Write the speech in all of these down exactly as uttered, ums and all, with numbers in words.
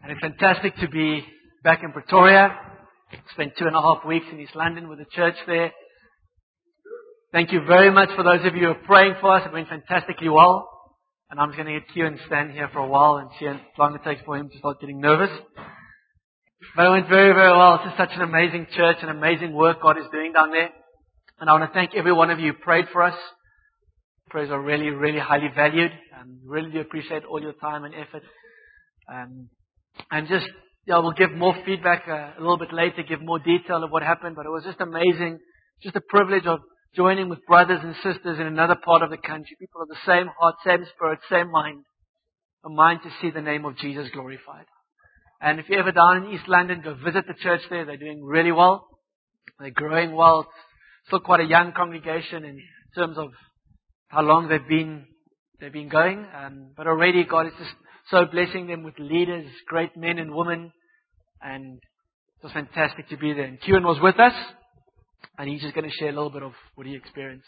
And it's fantastic to be back in Pretoria. Spent two and a half weeks in East London with the church there. Thank you very much for those of you who are praying for us. It went fantastically well. And I'm just going to get Q and stand here for a while and see how long it takes for him to start getting nervous. But it went very, very well. It's just such an amazing church and amazing work God is doing down there. And I want to thank every one of you who prayed for us. Prayers are really, really highly valued. And really do appreciate all your time and effort. Um, and just, yeah, we'll give more feedback uh, a little bit later, give more detail of what happened. But it was just amazing. Just a privilege of joining with brothers and sisters in another part of the country. People of the same heart, same spirit, same mind. A mind to see the name of Jesus glorified. And if you're ever down in East London, go visit the church there. They're doing really well. They're growing well. It's still quite a young congregation in terms of how long they've been they've been going. Um, but already God is just so blessing them with leaders, great men and women. And it was fantastic to be there. And Kieran was with us. And he's just going to share a little bit of what he experienced.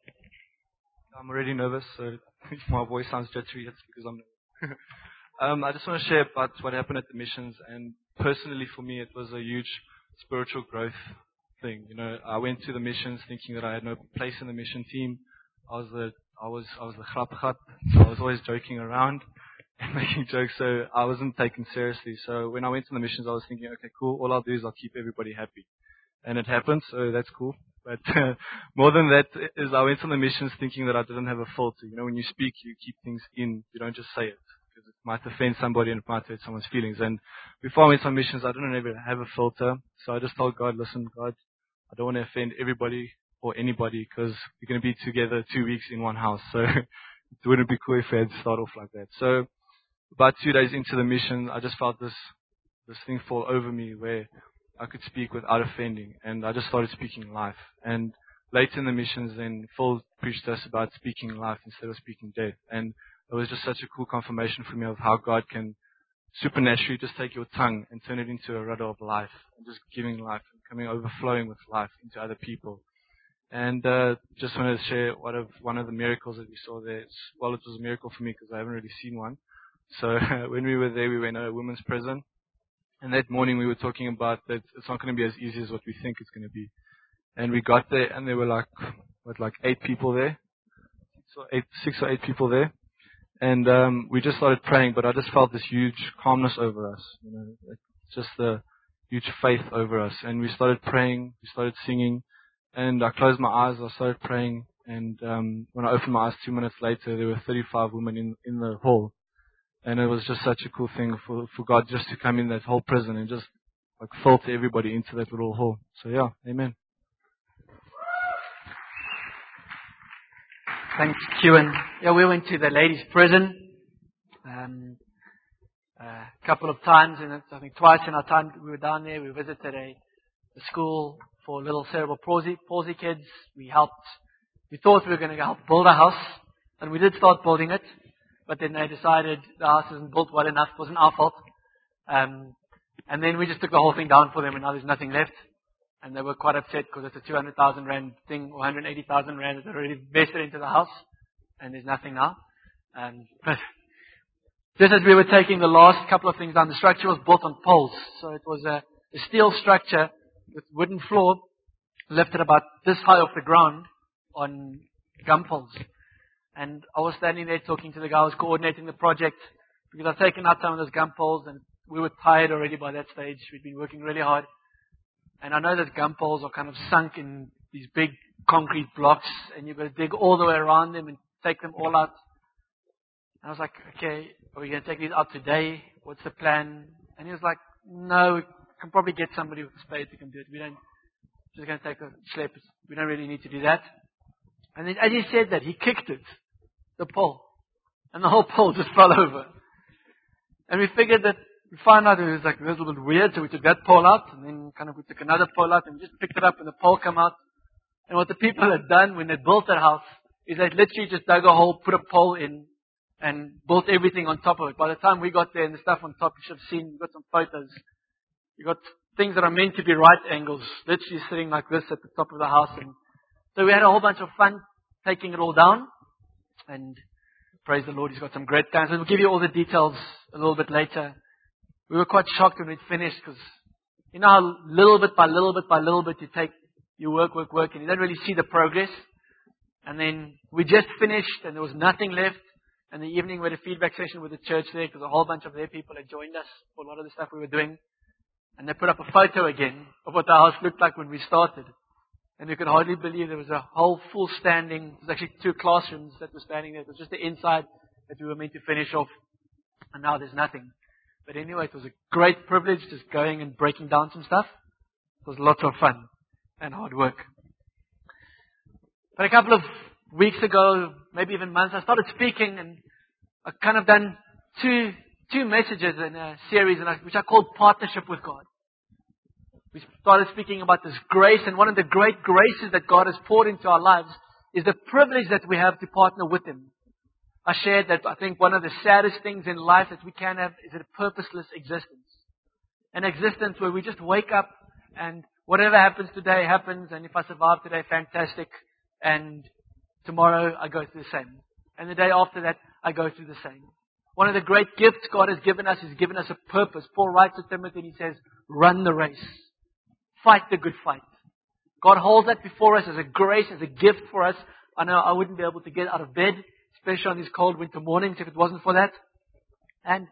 I'm already nervous, so if my voice sounds jittery, it's because I'm nervous. um, I just want to share about what happened at the missions. And personally for me, it was a huge spiritual growth thing. You know, I went to the missions thinking that I had no place in the mission team. I was the I was I was the grapgat. So I was always joking around and making jokes, so I wasn't taken seriously. So when I went to the missions, I was thinking, okay, cool. All I'll do is I'll keep everybody happy, and it happened. So that's cool. But uh, more than that is I went on the missions thinking that I didn't have a filter. You know, when you speak, you keep things in. You don't just say it because it might offend somebody and it might hurt someone's feelings. And before I went on missions, I didn't ever have a filter. So I just told God, listen, God, I don't want to offend everybody or anybody because we're going to be together two weeks in one house. So it wouldn't be cool if we had to start off like that. So about two days into the mission, I just felt this this thing fall over me where I could speak without offending, and I just started speaking life. And later in the missions, then Phil preached to us about speaking life instead of speaking death. And it was just such a cool confirmation for me of how God can supernaturally just take your tongue and turn it into a rudder of life, and just giving life and coming overflowing with life into other people. And uh, just wanted to share one of one of the miracles that we saw there. It's, well, it was a miracle for me because I haven't really seen one. So when we were there, we were in a women's prison. And that morning we were talking about that it's not going to be as easy as what we think it's going to be. And we got there and there were like, what, like eight people there? Six or eight, six or eight people there. And um, we just started praying, but I just felt this huge calmness over us. You know, just the huge faith over us. And we started praying, we started singing. And I closed my eyes, I started praying. And um, when I opened my eyes two minutes later, there were thirty-five women in, in the hall. And it was just such a cool thing for, for God just to come in that whole prison and just like filter everybody into that little hall. So yeah, amen. Thanks, Kieran. Yeah, we went to the ladies' prison um, a couple of times, and I think twice in our time we were down there. We visited a, a school for little cerebral palsy, palsy kids. We helped. We thought we were going to help build a house, and we did start building it. But then they decided the house isn't built well enough. It wasn't our fault. Um, and then we just took the whole thing down for them, and now there's nothing left. And they were quite upset because it's a two hundred thousand rand thing, or one hundred eighty thousand rand that they already invested into the house, and there's nothing now. Um, but just as we were taking the last couple of things down, the structure was built on poles. So it was a, a steel structure with wooden floor, lifted about this high off the ground on gum poles. And I was standing there talking to the guy who was coordinating the project because I've taken out some of those gum poles and we were tired already by that stage. We'd been working really hard. And I know that gum poles are kind of sunk in these big concrete blocks and you've got to dig all the way around them and take them all out. And I was like, okay, are we going to take these out today? What's the plan? And he was like, no, we can probably get somebody with a spade who can do it. We don't, just going to take a slip. We don't really need to do that. And then as he said that, he kicked it, the pole. And the whole pole just fell over. And we figured that, we found out it was like a little bit weird, so we took that pole out, and then kind of we took another pole out, and we just picked it up, and the pole came out. And what the people had done when they built that house is they literally just dug a hole, put a pole in, and built everything on top of it. By the time we got there and the stuff on top, you should have seen, we've got some photos. You've got things that are meant to be right angles, literally sitting like this at the top of the house. And so we had a whole bunch of fun taking it all down. And praise the Lord, He's got some great plans. And we'll give you all the details a little bit later. we were quite shocked when we'd finished because you know how little bit by little bit by little bit you take, you work, work, work, and you don't really see the progress. And then we just finished and there was nothing left. And the evening we had a feedback session with the church there because a whole bunch of their people had joined us for a lot of the stuff we were doing. And they put up a photo again of what the house looked like when we started. And you could hardly believe there was a whole full standing, there was actually two classrooms that were standing there. It was just the inside that we were meant to finish off. And now there's nothing. But anyway, it was a great privilege just going and breaking down some stuff. It was lots of fun and hard work. But a couple of weeks ago, maybe even months, I started speaking and I've kind of done two two messages in a series and I, which I called Partnership with God. We started speaking about this grace, and one of the great graces that God has poured into our lives is the privilege that we have to partner with Him. I shared that I think one of the saddest things in life that we can have is a purposeless existence. An existence where we just wake up and whatever happens today happens, and if I survive today, fantastic. And tomorrow I go through the same. And the day after that, I go through the same. One of the great gifts God has given us is given us a purpose. Paul writes to Timothy and he says, run the race. Fight the good fight. God holds that before us as a grace, as a gift for us. I know I wouldn't be able to get out of bed, especially on these cold winter mornings, if it wasn't for that. And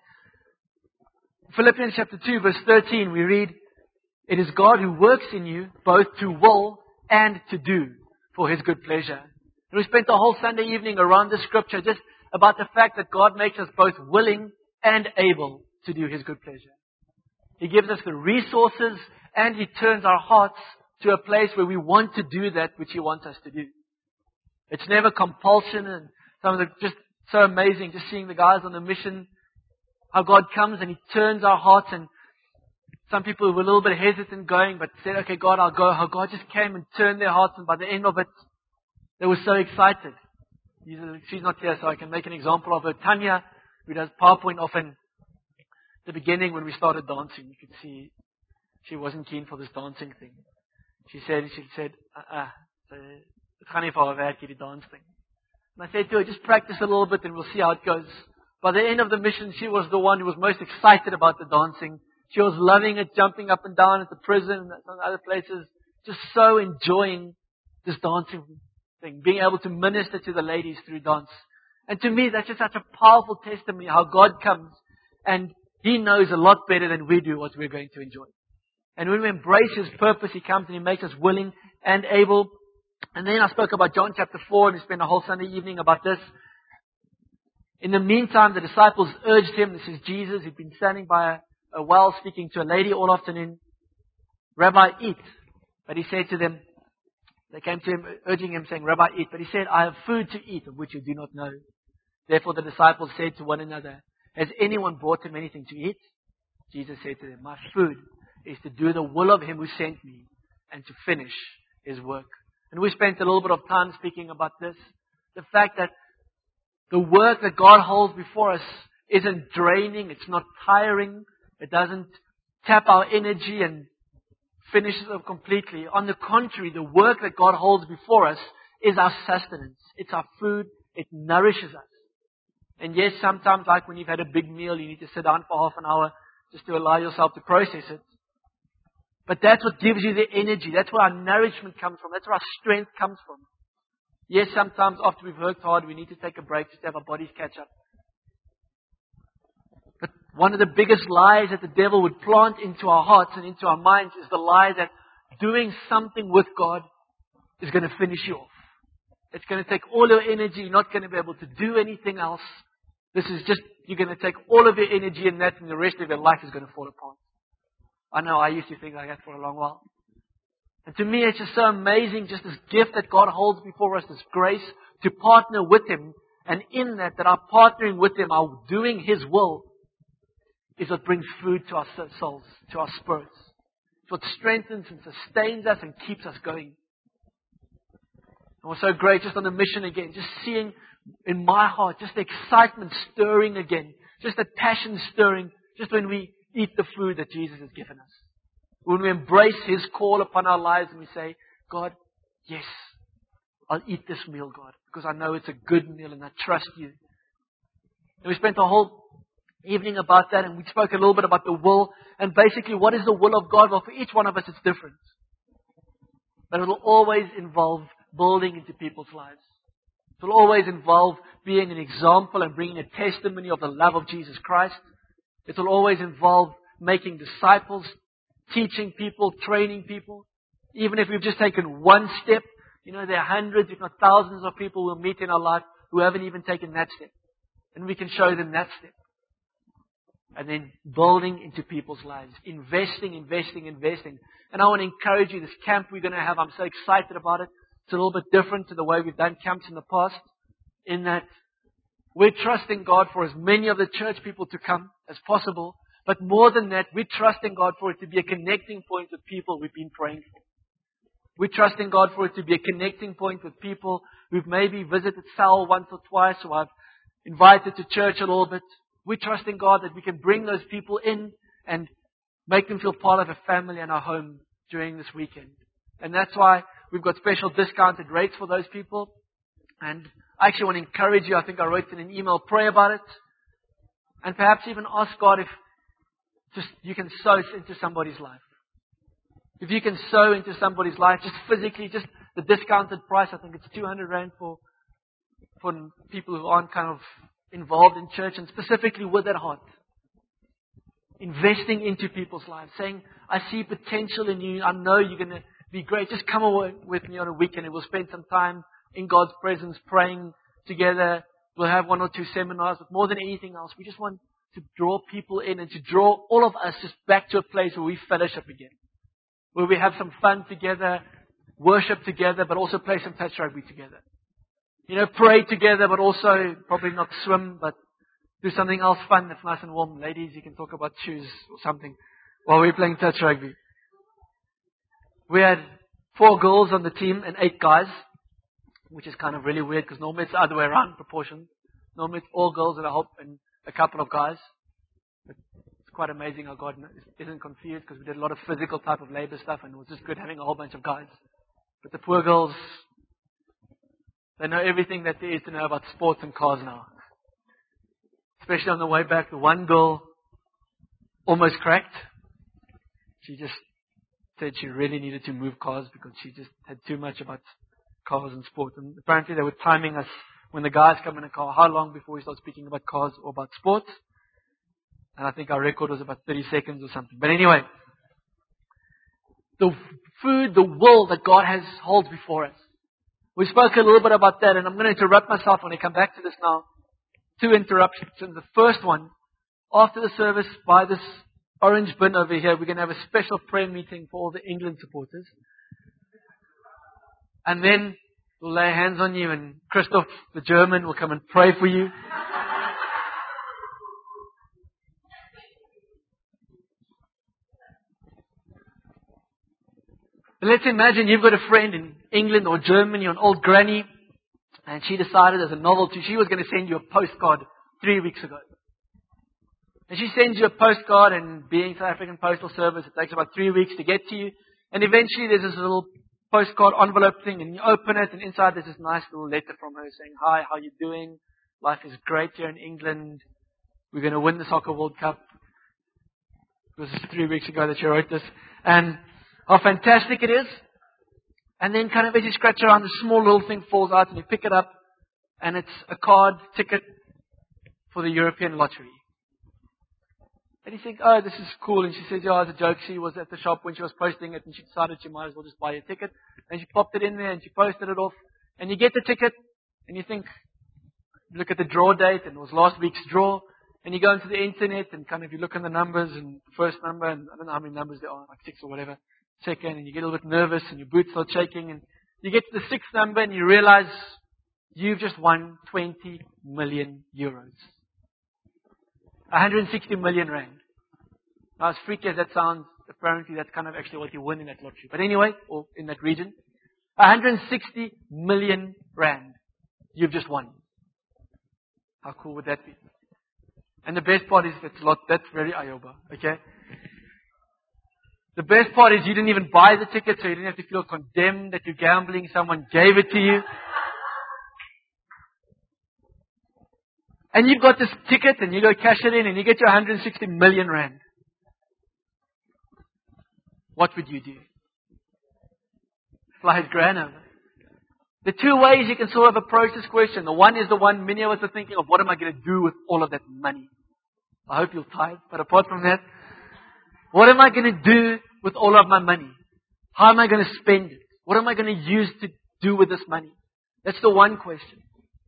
Philippians chapter two, verse thirteen, we read, it is God who works in you both to will and to do for His good pleasure. And we spent the whole Sunday evening around this scripture just about the fact that God makes us both willing and able to do His good pleasure. He gives us the resources and He turns our hearts to a place where we want to do that which He wants us to do. It's never compulsion, and some of the just so amazing just seeing the guys on the mission, how God comes and He turns our hearts, and some people were a little bit hesitant going but said, okay God, I'll go. How God just came and turned their hearts, and by the end of it they were so excited. She's not here so I can make an example of her. Tanya, who does PowerPoint often, the beginning when we started dancing, you could see she wasn't keen for this dancing thing. She said, she said, uh-uh, it's gaan nie vir haar werk hierdie dance thing. And I said to her, just practice a little bit and we'll see how it goes. By the end of the mission, she was the one who was most excited about the dancing. She was loving it, jumping up and down at the prison and other places, just so enjoying this dancing thing, being able to minister to the ladies through dance. And to me, that's just such a powerful testimony how God comes and He knows a lot better than we do what we're going to enjoy. And when we embrace His purpose, He comes and He makes us willing and able. And then I spoke about John chapter four, and we spent a whole Sunday evening about this. In the meantime, the disciples urged Him, this is Jesus, he'd been standing by a, a well speaking to a lady all afternoon, Rabbi, eat. But He said to them, they came to Him, urging Him, saying, Rabbi, eat. But He said, I have food to eat of which you do not know. Therefore the disciples said to one another, has anyone brought Him anything to eat? Jesus said to them, my food is to do the will of Him who sent me and to finish His work. And we spent a little bit of time speaking about this. The fact that the work that God holds before us isn't draining, it's not tiring, it doesn't tap our energy and finish it completely. On the contrary, the work that God holds before us is our sustenance. It's our food. It nourishes us. And yes, sometimes like when you've had a big meal, you need to sit down for half an hour just to allow yourself to process it. But that's what gives you the energy. That's where our nourishment comes from. That's where our strength comes from. Yes, sometimes after we've worked hard, we need to take a break just to have our bodies catch up. But one of the biggest lies that the devil would plant into our hearts and into our minds is the lie that doing something with God is going to finish you off. It's going to take all your energy. You're not going to be able to do anything else. This is just, you're going to take all of your energy in that, and the rest of your life is going to fall apart. I know I used to think like that for a long while. And to me, it's just so amazing, just this gift that God holds before us, this grace to partner with Him. And in that, that our partnering with Him, our doing His will, is what brings food to our souls, to our spirits. It's what strengthens and sustains us and keeps us going. It was so great just on the mission again, just seeing in my heart, just the excitement stirring again, just the passion stirring, just when we eat the food that Jesus has given us. When we embrace His call upon our lives and we say, God, yes, I'll eat this meal, God, because I know it's a good meal and I trust You. And we spent the whole evening about that, and we spoke a little bit about the will. And basically, what is the will of God? Well, for each one of us, it's different. But it will always involve building into people's lives. It will always involve being an example and bringing a testimony of the love of Jesus Christ. It will always involve making disciples, teaching people, training people. Even if we've just taken one step, you know, there are hundreds, if not thousands of people we'll meet in our life who haven't even taken that step. And we can show them that step. And then building into people's lives. Investing, investing, investing. And I want to encourage you, this camp we're going to have, I'm so excited about it. It's a little bit different to the way we've done camps in the past. In that we're trusting God for as many of the church people to come as possible. But more than that, we're trusting God for it to be a connecting point with people we've been praying for. We're trusting God for it to be a connecting point with people who've maybe visited Sal once or twice, or I've invited to church a little bit. We're trusting God that we can bring those people in and make them feel part of a family and our home during this weekend. And that's why we've got special discounted rates for those people. And I actually want to encourage you. I think I wrote in an email, pray about it. And perhaps even ask God if just you can sow into somebody's life. If you can sow into somebody's life, just physically, just the discounted price, I think it's two hundred rand for, for people who aren't kind of involved in church, and specifically with that heart. Investing into people's lives, saying, I see potential in you, I know you're going to be great. Just come away with me on a weekend and we'll spend some time in God's presence, praying together. We'll have one or two seminars, but more than anything else, we just want to draw people in and to draw all of us just back to a place where we fellowship again. Where we have some fun together, worship together, but also play some touch rugby together. You know, pray together, but also probably not swim, but do something else fun that's nice and warm. Ladies, you can talk about shoes or something while we're playing touch rugby. We had four girls on the team and eight guys, which is kind of really weird because normally it's the other way around, proportion. Normally it's all girls and a, whole, and a couple of guys. But it's quite amazing how God isn't confused because we did a lot of physical type of labor stuff and it was just good having a whole bunch of guys. But the poor girls, they know everything that there is to know about sports and cars now. Especially on the way back, the one girl almost cracked. She just said she really needed to move cars because she just had too much about cars and sport. And apparently they were timing us when the guys come in a car, how long before we start speaking about cars or about sports. And I think our record was about thirty seconds or something. But anyway, the food, the will that God has holds before us. We spoke a little bit about that, and I'm going to interrupt myself when I come back to this now. Two interruptions. The first one, after the service, by this orange bin over here, we're going to have a special prayer meeting for all the England supporters. And then we'll lay hands on you, and Christoph, the German, will come and pray for you. But let's imagine you've got a friend in England or Germany, an old granny, and she decided as a novelty she was going to send you a postcard three weeks ago. And she sends you a postcard, and being South African Postal Service, it takes about three weeks to get to you. And eventually there's this little postcard envelope thing, and you open it, and inside there's this nice little letter from her saying, hi, how you doing? Life is great here in England. We're going to win the Soccer World Cup. It was three weeks ago that she wrote this. And how fantastic it is. And then kind of as you scratch around, the small little thing falls out and you pick it up and it's a card ticket for the European lottery. And you think, oh, this is cool. And she says, yeah, as a joke, she was at the shop when she was posting it and she decided she might as well just buy a ticket. And she popped it in there and she posted it off. And you get the ticket and you think, look at the draw date and it was last week's draw. And you go into the internet and kind of you look at the numbers and the first number and I don't know how many numbers there are, like six or whatever. Second, and you get a little bit nervous and your boots start shaking and you get to the sixth number and you realize you've just won twenty million euros. one hundred sixty million rand. Now as freaky as that sounds, apparently that's kind of actually what you win in that lottery. But anyway, or in that region, one hundred sixty million rand you've just won. How cool would that be? And the best part is that's a lot, that's very Ayoba, okay? The best part is you didn't even buy the ticket, so you didn't have to feel condemned that you're gambling. Someone gave it to you. And you've got this ticket and you go cash it in and you get your one hundred sixty million rand. What would you do? Fly it grand over. The two ways you can sort of approach this question. The one is the one many of us are thinking of, what am I going to do with all of that money? I hope you'll tithe. But apart from that, what am I going to do with all of my money? How am I going to spend it? What am I going to use to do with this money? That's the one question.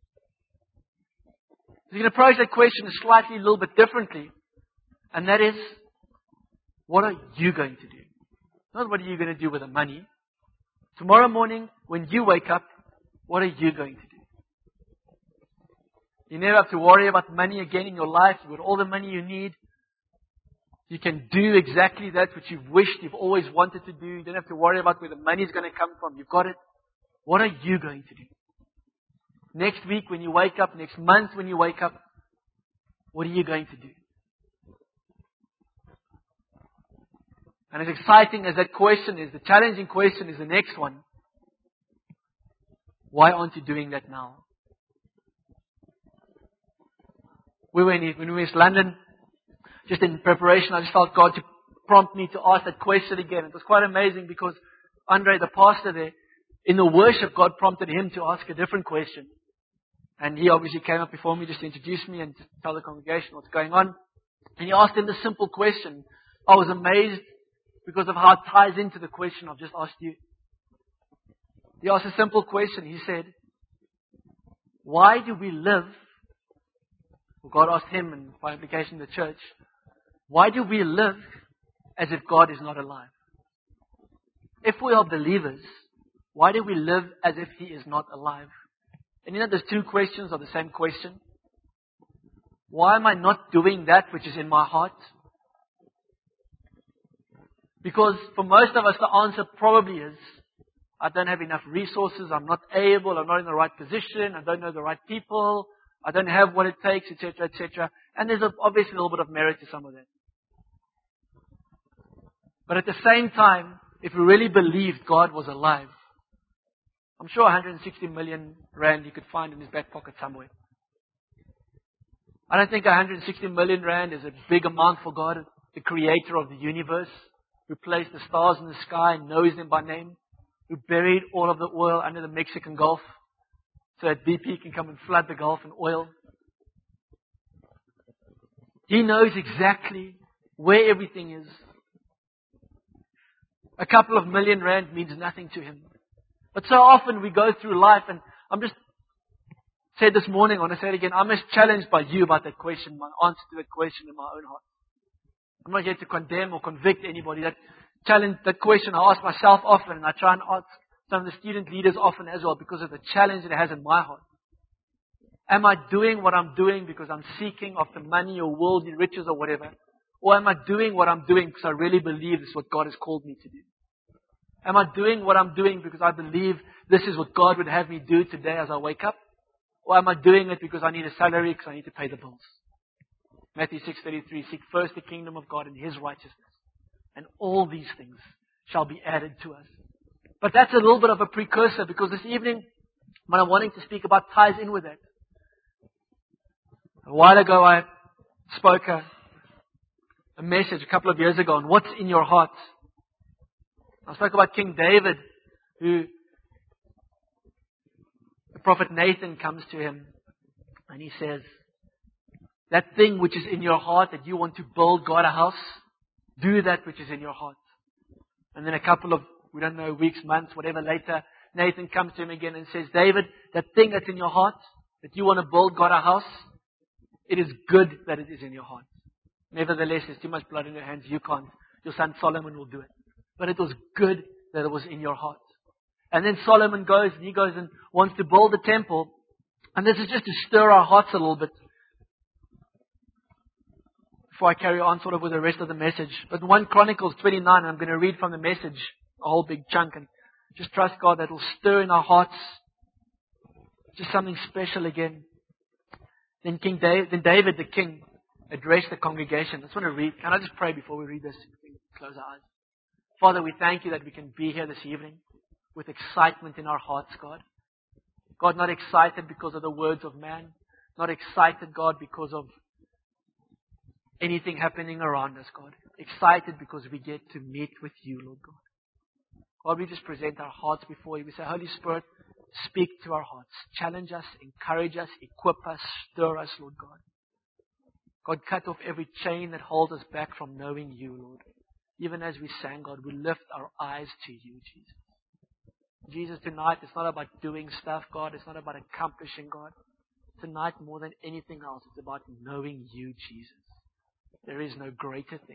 You can approach that question slightly a little bit differently. And that is, what are you going to do? Not what are you going to do with the money. Tomorrow morning, when you wake up, what are you going to do? You never have to worry about money again in your life. You've got all the money you need. You can do exactly that which you've wished, you've always wanted to do. You don't have to worry about where the money is going to come from. You've got it. What are you going to do? Next week when you wake up, next month when you wake up, what are you going to do? And as exciting as that question is, the challenging question is the next one. Why aren't you doing that now? We were in, when we were in London, just in preparation, I just felt God to prompt me to ask that question again. It was quite amazing because Andre, the pastor there, in the worship, God prompted him to ask a different question. And he obviously came up before me just to introduce me and to tell the congregation what's going on. And he asked him this simple question. I was amazed because of how it ties into the question I've just asked you. He asked a simple question. He said, why do we live? Well, God asked him, and by implication the church, why do we live as if God is not alive? If we are believers, why do we live as if He is not alive? And you know, those two questions are the same question. Why am I not doing that which is in my heart? Because for most of us, the answer probably is, I don't have enough resources, I'm not able, I'm not in the right position, I don't know the right people, I don't have what it takes, et cetera, et cetera. And there's a, obviously a little bit of merit to some of that. But at the same time, if we really believed God was alive, I'm sure one hundred sixty million rand you could find in his back pocket somewhere. I don't think one hundred sixty million rand is a big amount for God, the creator of the universe, who placed the stars in the sky and knows them by name, who buried all of the oil under the Mexican Gulf so that B P can come and flood the Gulf in oil. He knows exactly where everything is. A couple of million rand means nothing to him. But so often we go through life, and I'm just said this morning, I want to say it again, I'm as challenged by you about that question, my answer to that question in my own heart. I'm not here to condemn or convict anybody. That challenge, that question I ask myself often, and I try and ask some of the student leaders often as well, because of the challenge it has in my heart. Am I doing what I'm doing because I'm seeking after money or worldly riches or whatever? Or am I doing what I'm doing because I really believe this is what God has called me to do? Am I doing what I'm doing because I believe this is what God would have me do today as I wake up? Or am I doing it because I need a salary, because I need to pay the bills? Matthew six thirty-three, seek first the kingdom of God and His righteousness, and all these things shall be added to us. But that's a little bit of a precursor, because this evening, what I'm wanting to speak about ties in with that. A while ago, I spoke a, a message a couple of years ago on what's in your heart. I spoke about King David, who the prophet Nathan comes to him and he says, that thing which is in your heart that you want to build God a house, do that which is in your heart. And then a couple of, we don't know, weeks, months, whatever later, Nathan comes to him again and says, David, that thing that's in your heart, that you want to build God a house, it is good that it is in your heart. Nevertheless, there's too much blood in your hands, you can't. Your son Solomon will do it. But it was good that it was in your heart. And then Solomon goes and he goes and wants to build the temple. And this is just to stir our hearts a little bit. Before I carry on sort of with the rest of the message. But First Chronicles twenty-nine, I'm going to read from the message, a whole big chunk. And just trust God that will stir in our hearts. Just something special again. Then King David, then David the king addressed the congregation. I just want to read. Can I just pray before we read this? Close our eyes. Father, we thank you that we can be here this evening with excitement in our hearts, God. God, not excited because of the words of man, Not excited, God, because of anything happening around us, God. Excited because we get to meet with you, Lord God. God, we just present our hearts before you. We say, Holy Spirit, speak to our hearts. Challenge us, encourage us, equip us, stir us, Lord God. God, cut off every chain that holds us back from knowing you, Lord. Even as we sang, God, we lift our eyes to you, Jesus. Jesus, tonight, it's not about doing stuff, God. It's not about accomplishing, God. Tonight, more than anything else, it's about knowing you, Jesus. There is no greater thing.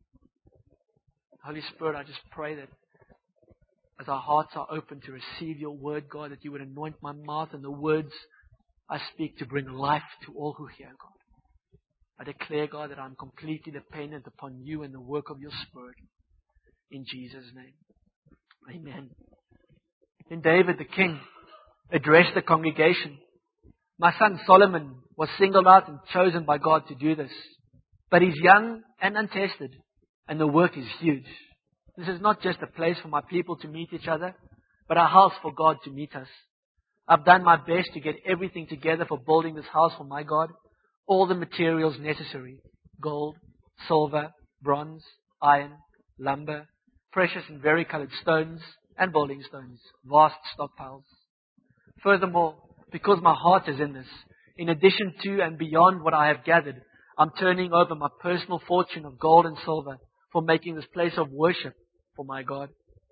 Holy Spirit, I just pray that as our hearts are open to receive your word, God, that you would anoint my mouth and the words I speak to bring life to all who hear, God. I declare, God, that I'm completely dependent upon you and the work of your Spirit. In Jesus' name. Amen. Then David, the king, addressed the congregation. My son Solomon was singled out and chosen by God to do this. But he's young and untested, and the work is huge. This is not just a place for my people to meet each other, but a house for God to meet us. I've done my best to get everything together for building this house for my God. All the materials necessary. Gold, silver, bronze, iron, lumber, precious and varicolored stones, and building stones. Vast stockpiles. Furthermore, because my heart is in this, in addition to and beyond what I have gathered, I'm turning over my personal fortune of gold and silver for making this place of worship for my God.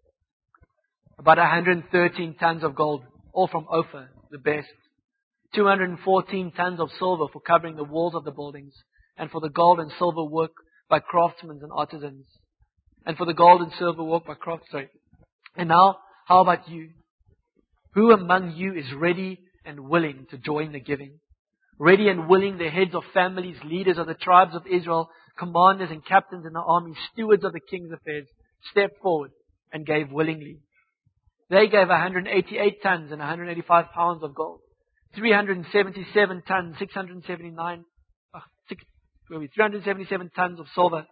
About one hundred thirteen tons of gold, all from Ophir, the best. two hundred fourteen tons of silver for covering the walls of the buildings, and for the gold and silver work by craftsmen and artisans. And for the gold and silver work by crafts. Sorry. And now, how about you? Who among you is ready and willing to join the giving? Ready and willing, the heads of families, leaders of the tribes of Israel, commanders and captains in the army, stewards of the king's affairs, stepped forward and gave willingly. They gave one hundred eighty-eight tons and one hundred eighty-five pounds of gold, three hundred seventy-seven tons, six hundred seventy-nine, uh, six, three hundred seventy-seven tons of silver,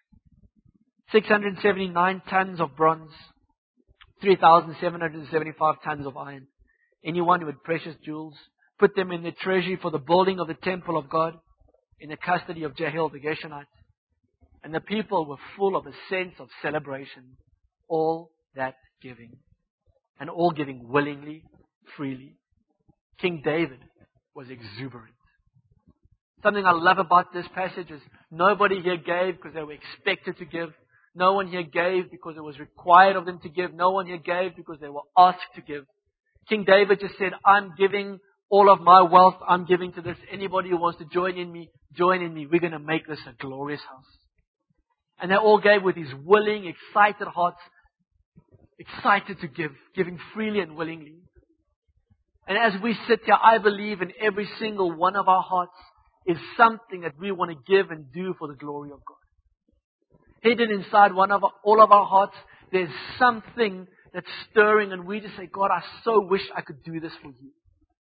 six hundred seventy-nine tons of bronze, three thousand seven hundred seventy-five tons of iron. Anyone who had precious jewels, put them in the treasury for the building of the temple of God, in the custody of Jehiel the Gershonite. And the people were full of a sense of celebration, all that giving, and all giving willingly, freely. King David was exuberant. Something I love about this passage is nobody here gave because they were expected to give. No one here gave because it was required of them to give. No one here gave because they were asked to give. King David just said, I'm giving all of my wealth. I'm giving to this. Anybody who wants to join in me, join in me. We're going to make this a glorious house. And they all gave with these willing, excited hearts, excited to give, giving freely and willingly. And as we sit here, I believe in every single one of our hearts is something that we want to give and do for the glory of God. Hidden inside one of our, all of our hearts, there's something that's stirring, and we just say, God, I so wish I could do this for you.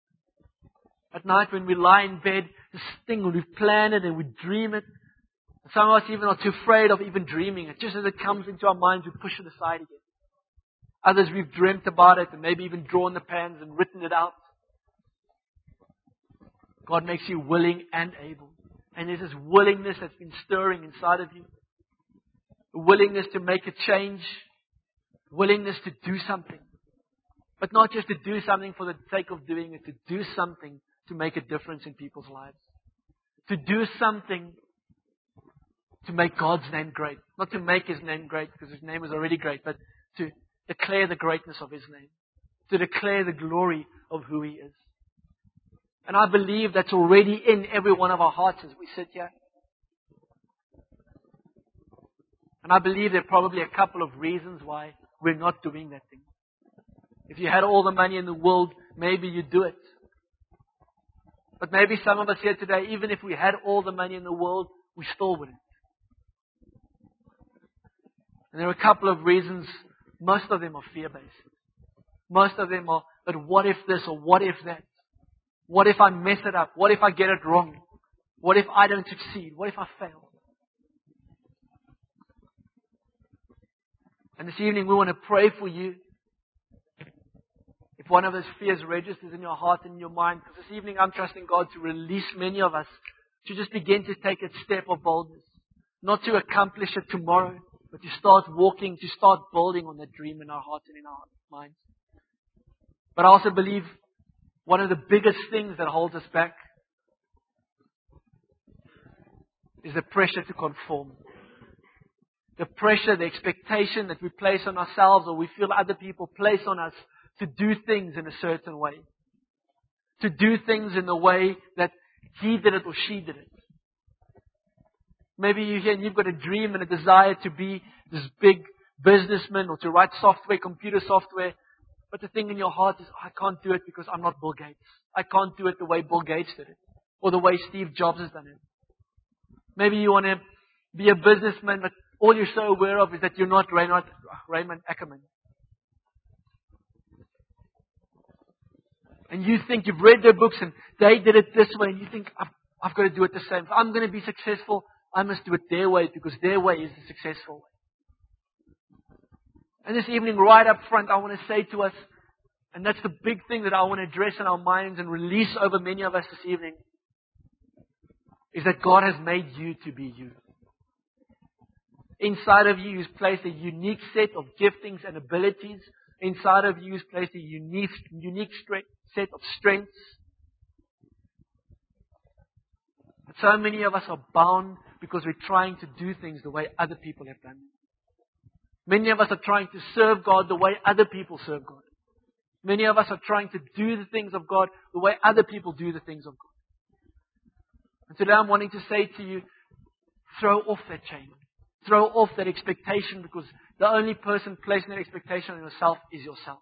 At night when we lie in bed, this thing, we plan it and we dream it. Some of us even are too afraid of even dreaming it. Just as it comes into our minds, we push it aside again. Others, we've dreamt about it and maybe even drawn the plans and written it out. God makes you willing and able. And there's this willingness that's been stirring inside of you. A willingness to make a change. Willingness to do something. But not just to do something for the sake of doing it. To do something to make a difference in people's lives. To do something to make God's name great. Not to make His name great because His name is already great. But to declare the greatness of His name. To declare the glory of who He is. And I believe that's already in every one of our hearts as we sit here. And I believe there are probably a couple of reasons why we're not doing that thing. If you had all the money in the world, maybe you'd do it. But maybe some of us here today, even if we had all the money in the world, we still wouldn't. And there are a couple of reasons. Most of them are fear-based. Most of them are, but what if this or what if that? What if I mess it up? What if I get it wrong? What if I don't succeed? What if I fail? And this evening we want to pray for you. if one of those fears registers in your heart and in your mind, because this evening I'm trusting God to release many of us to just begin to take a step of boldness. Not to accomplish it tomorrow, but to start walking, to start building on that dream in our hearts and in our minds. But I also believe one of the biggest things that holds us back is the pressure to conform. The pressure, the expectation that we place on ourselves or we feel other people place on us to do things in a certain way. To do things in the way that he did it or she did it. Maybe you're here and you've got a dream and a desire to be this big businessman or to write software, computer software. But the thing in your heart is, I can't do it because I'm not Bill Gates. I can't do it the way Bill Gates did it. Or the way Steve Jobs has done it. Maybe you want to be a businessman, but all you're so aware of is that you're not Raymond, Raymond Ackerman. And you think you've read their books and they did it this way, and you think, I've, I've got to do it the same. If I'm going to be successful, I must do it their way because their way is the successful way. And this evening, right up front, I want to say to us, and that's the big thing that I want to address in our minds and release over many of us this evening, is that God has made you to be you. Inside of you, He's placed a unique set of giftings and abilities. Inside of you, He's placed a unique, unique set of strengths. But so many of us are bound because we're trying to do things the way other people have done. Many of us are trying to serve God the way other people serve God. Many of us are trying to do the things of God the way other people do the things of God. And today I'm wanting to say to you, throw off that chain. Throw off that expectation, because the only person placing that expectation on yourself is yourself.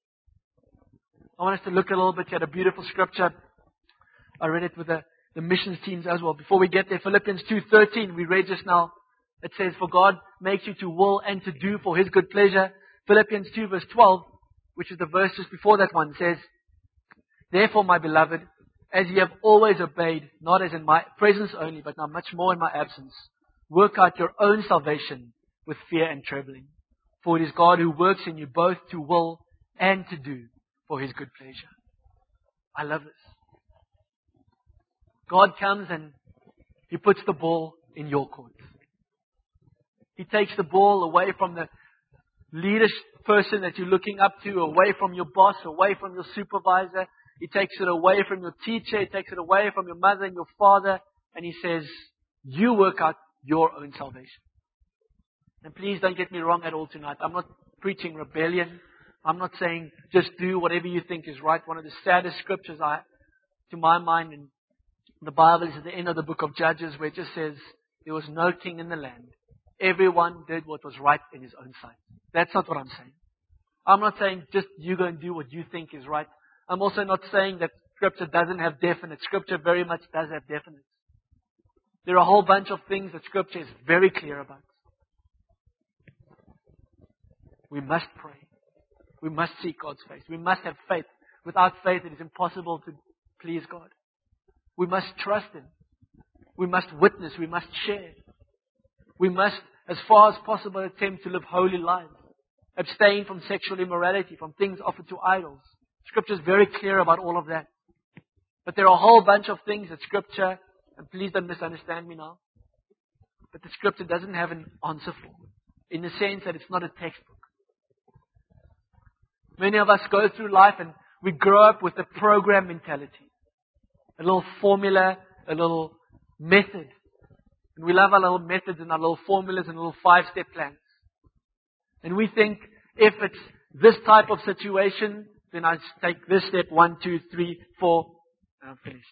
I want us to look a little bit at a beautiful scripture. I read it with the, the missions teams as well. Before we get there, Philippians two thirteen, we read just now. It says, for God makes you to will and to do for His good pleasure. Philippians two verse twelve, which is the verse just before that one, says, therefore, my beloved, as ye have always obeyed, not as in my presence only, but now much more in my absence, work out your own salvation with fear and trembling. For it is God who works in you both to will and to do for His good pleasure. I love this. God comes and He puts the ball in your court. He takes the ball away from the leadership person that you're looking up to, away from your boss, away from your supervisor. He takes it away from your teacher. He takes it away from your mother and your father. And He says, you work out your own salvation. And please don't get me wrong at all tonight. I'm not preaching rebellion. I'm not saying just do whatever you think is right. One of the saddest scriptures I, to my mind in the Bible is at the end of the book of Judges, where it just says, there was no king in the land. Everyone did what was right in his own sight. That's not what I'm saying. I'm not saying just you go and do what you think is right. I'm also not saying that Scripture doesn't have definite. Scripture very much does have definite. There are a whole bunch of things that Scripture is very clear about. We must pray. We must seek God's face. We must have faith. Without faith, it is impossible to please God. We must trust Him. We must witness. We must share. We must, as far as possible, attempt to live holy lives. Abstain from sexual immorality, from things offered to idols. Scripture is very clear about all of that. But there are a whole bunch of things that Scripture, and please don't misunderstand me now, but the Scripture doesn't have an answer for, in the sense that it's not a textbook. Many of us go through life and we grow up with a program mentality. A little formula, a little method. And we love our little methods and our little formulas and little five-step plans. And we think, if it's this type of situation, then I take this step, one, two, three, four, and I'm finished.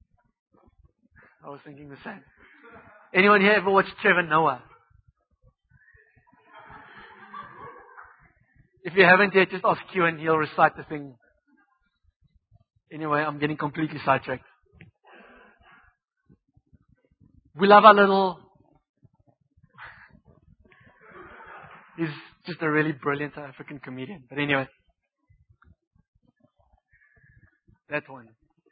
I was thinking the same. Anyone here ever watched Trevor Noah? If you haven't yet, just ask Q and he'll recite the thing. Anyway, I'm getting completely sidetracked. We love our little... He's just a really brilliant African comedian. But anyway. That one.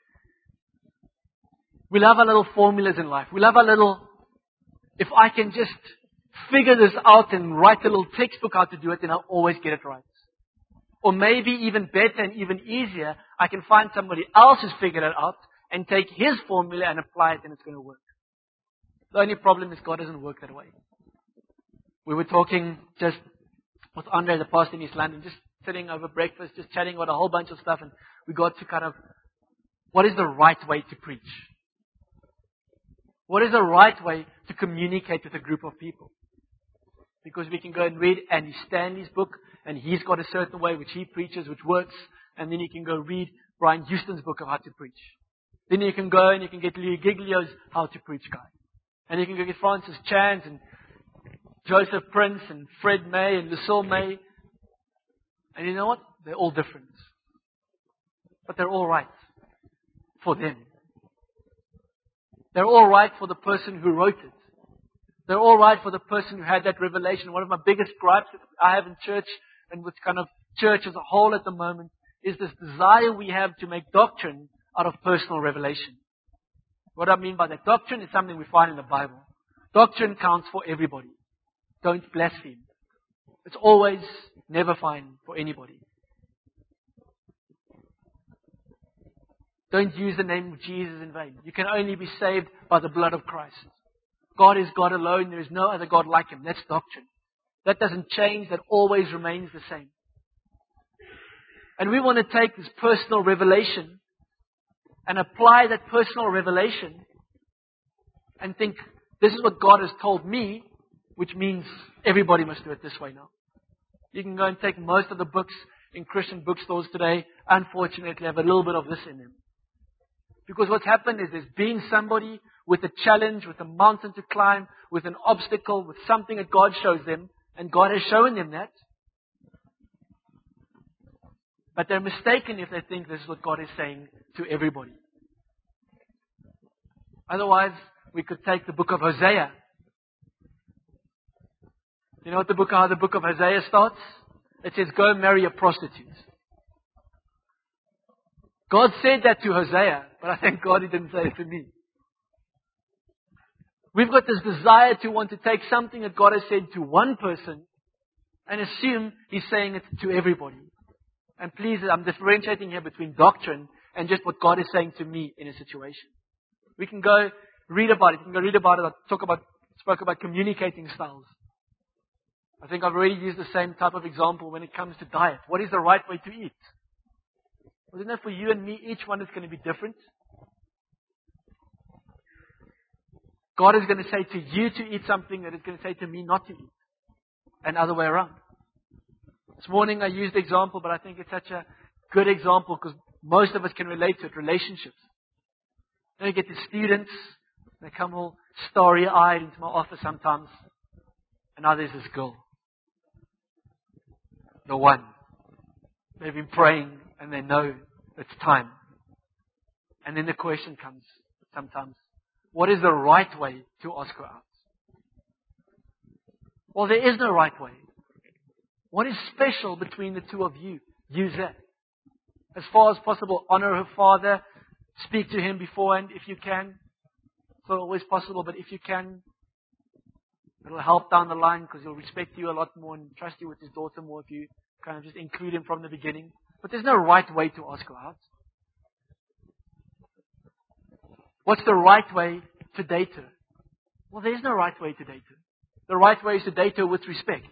We love our little formulas in life. We love our little... If I can just figure this out and write a little textbook how to do it, then I'll always get it right. Or maybe even better and even easier, I can find somebody else who's figured it out and take his formula and apply it and it's going to work. The only problem is God doesn't work that way. We were talking just with Andre, the pastor in East London, just sitting over breakfast, just chatting about a whole bunch of stuff, and we got to kind of, what is the right way to preach? What is the right way to communicate with a group of people? Because we can go and read Andy Stanley's book, and he's got a certain way which he preaches, which works, and then you can go read Brian Houston's book of how to preach. Then you can go and you can get Lee Giglio's How to Preach guide. And you can go get Francis Chan's and Joseph Prince and Fred May and Lucille May. And you know what? They're all different. But they're all right for them. They're all right for the person who wrote it. They're all right for the person who had that revelation. One of my biggest gripes that I have in church and with kind of church as a whole at the moment is this desire we have to make doctrine out of personal revelation. What I mean by that, doctrine is something we find in the Bible. Doctrine counts for everybody. Don't blaspheme. It's always, never fine for anybody. Don't use the name of Jesus in vain. You can only be saved by the blood of Christ. God is God alone. There is no other God like Him. That's doctrine. That doesn't change. That always remains the same. And we want to take this personal revelation and apply that personal revelation and think, this is what God has told me, which means everybody must do it this way now. You can go and take most of the books in Christian bookstores today, unfortunately, have a little bit of this in them. Because what's happened is there's been somebody with a challenge, with a mountain to climb, with an obstacle, with something that God shows them, and God has shown them that. But they're mistaken if they think this is what God is saying to everybody. Otherwise, we could take the book of Hosea. You know what the book, how the book of Hosea starts? It says, go marry a prostitute. God said that to Hosea, but I thank God He didn't say it to me. We've got this desire to want to take something that God has said to one person and assume He's saying it to everybody. And please, I'm differentiating here between doctrine and just what God is saying to me in a situation. We can go read about it. We can go read about it. I talk about, spoke about communicating styles. I think I've already used the same type of example when it comes to diet. What is the right way to eat? Well, isn't that for you and me, each one is going to be different? God is going to say to you to eat something that is going to say to me not to eat. And other way around. This morning I used the example, but I think it's such a good example because most of us can relate to it. Relationships. Then you get the students, they come all starry-eyed into my office sometimes. And now there's this girl. The one. They've been praying and they know it's time. And then the question comes sometimes, what is the right way to ask her out? Well, there is no right way. What is special between the two of you? Use that. As far as possible, honor her father. Speak to him beforehand if you can. It's not always possible, but if you can, it'll help down the line because he'll respect you a lot more and trust you with his daughter more if you kind of just include him from the beginning. But there's no right way to ask her out. What's the right way to date her? Well, there's no right way to date her. The right way is to date her with respect.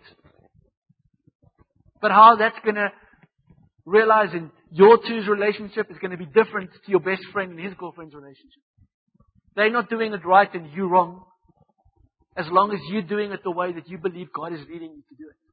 But how that's going to realize in your two's relationship is going to be different to your best friend and his girlfriend's relationship. They're not doing it right and you wrong. As long as you're doing it the way that you believe God is leading you to do it.